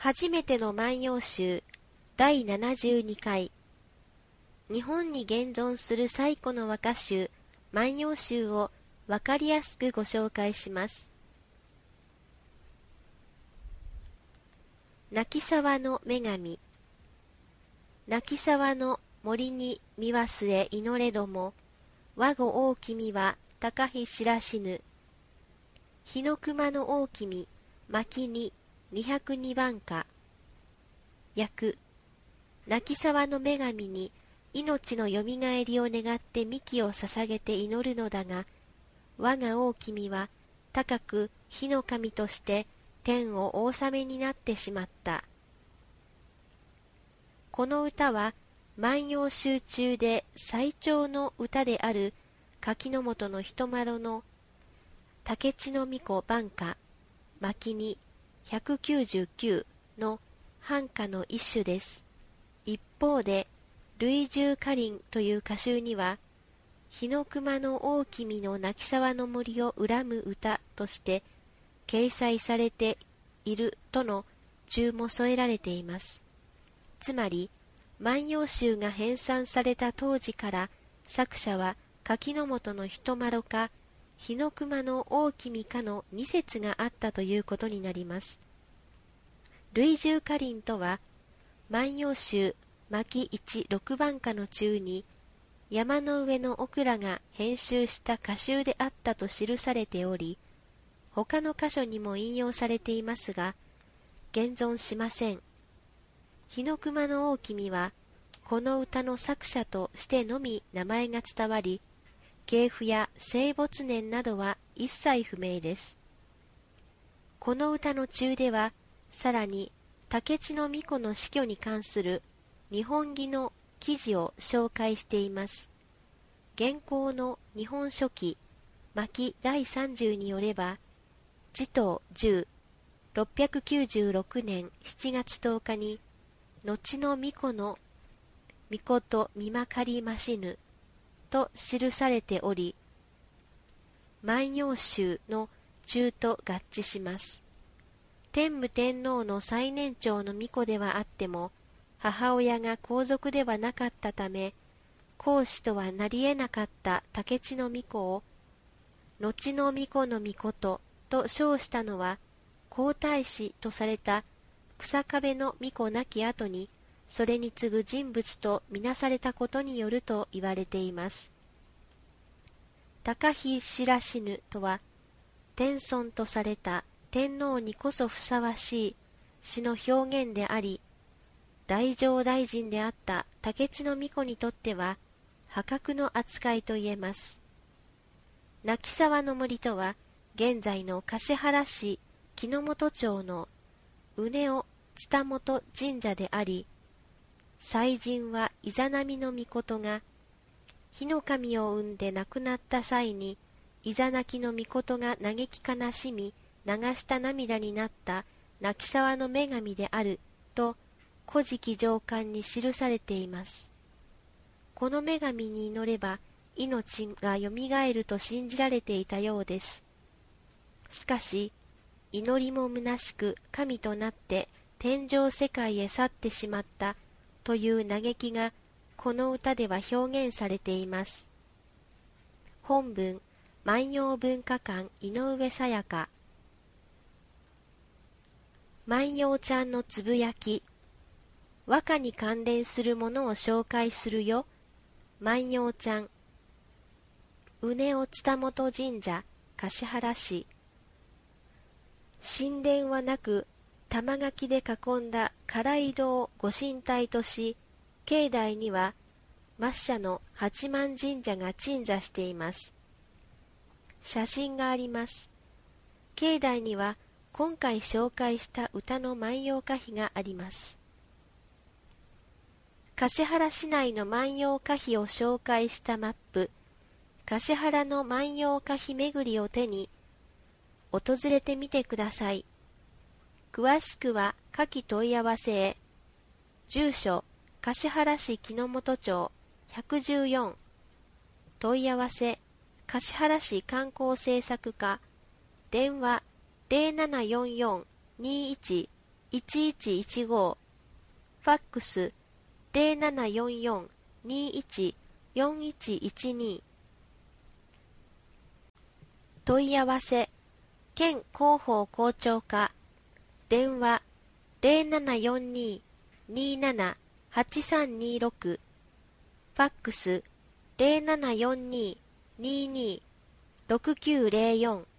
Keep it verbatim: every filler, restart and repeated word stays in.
初めての万葉集だいななじゅうにかい、日本に現存する最古の和歌集万葉集をわかりやすくご紹介します。泣沢の女神。泣沢の森に見忘れ祈れども、和語大君は高日知らしぬ。日の熊の大君、巻ににひゃくにばんか。訳、泣沢の女神に命のよみがえりを願って幹を捧げて祈るのだが、我が大君は高く火の神として天をお治めになってしまった。この歌は万葉集中で最長の歌である柿本の人麻呂の竹地の巫女挽歌巻にひゃくきゅうじゅうきゅうの半歌の一種です。一方で類従歌林という歌集には日の熊の大君の泣沢の森を恨む歌として掲載されているとの注も添えられています。つまり万葉集が編纂された当時から作者は柿本の人麻呂か日の熊の大君かの二説があったということになります。類従歌林とは万葉集巻一六番歌の中に山の上のオクラが編集した歌集であったと記されており、他の箇所にも引用されていますが現存しません。日の熊の大君はこの歌の作者としてのみ名前が伝わり、系譜や生没年などは一切不明です。この歌の中ではさらに竹地の巫女の死去に関する日本記の記事を紹介しています。現行の日本書紀巻だいさんじゅうによれば、持統じゅう、ろっぴゃくきゅうじゅうろくねんしちがつとおかに、後の巫女の巫女と見まかりましぬと記されており、万葉集の中と合致します。天武天皇の最年長の巫女ではあっても、母親が皇族ではなかったため、皇子とはなり得なかった竹地の巫女を、後の巫女の巫女と称したのは、皇太子とされた草壁の巫女なき後に、それに次ぐ人物とみなされたことによると言われています。高日知らしぬとは、天孫とされた天皇にこそふさわしい詩の表現であり、太政大臣であった竹地の巫女にとっては破格の扱いと言えます。泣沢の森とは現在の橿原市木之本町の畝尾蔦本神社であり、祭神はイザナミの命が火の神を産んで亡くなった際にイザナキの命が嘆き悲しみ流した涙になった泣沢の女神であると古事記上巻に記されています。この女神に祈れば命がよみがえると信じられていたようです。しかし祈りも虚しく神となって天上世界へ去ってしまったという嘆きがこの歌では表現されています。本文万葉文化館井上さやか。万葉ちゃんのつぶやき。和歌に関連するものを紹介するよ。万葉ちゃん。畝尾蔦本神社橿原市。神殿はなく玉垣で囲んだ唐井戸をご神体とし、境内には末社の八幡神社が鎮座しています。写真があります。境内には今回紹介した歌の万葉歌碑があります。橿原市内の万葉歌碑を紹介したマップ、橿原の万葉歌碑巡りを手に訪れてみてください。詳しくは下記問い合わせへ。住所橿原市木之本町ひゃくじゅうよん。問い合わせ橿原市観光政策課。電話 ゼロななよんよん にいちいちいちいちご、ファックス ゼロななよんよん にいち よんいちいちに。問い合わせ県広報校長課電話 ゼロななよんに にーなな はちさんにーろく、ファックス ゼロななよんに にーにー ろくきゅうゼロよん。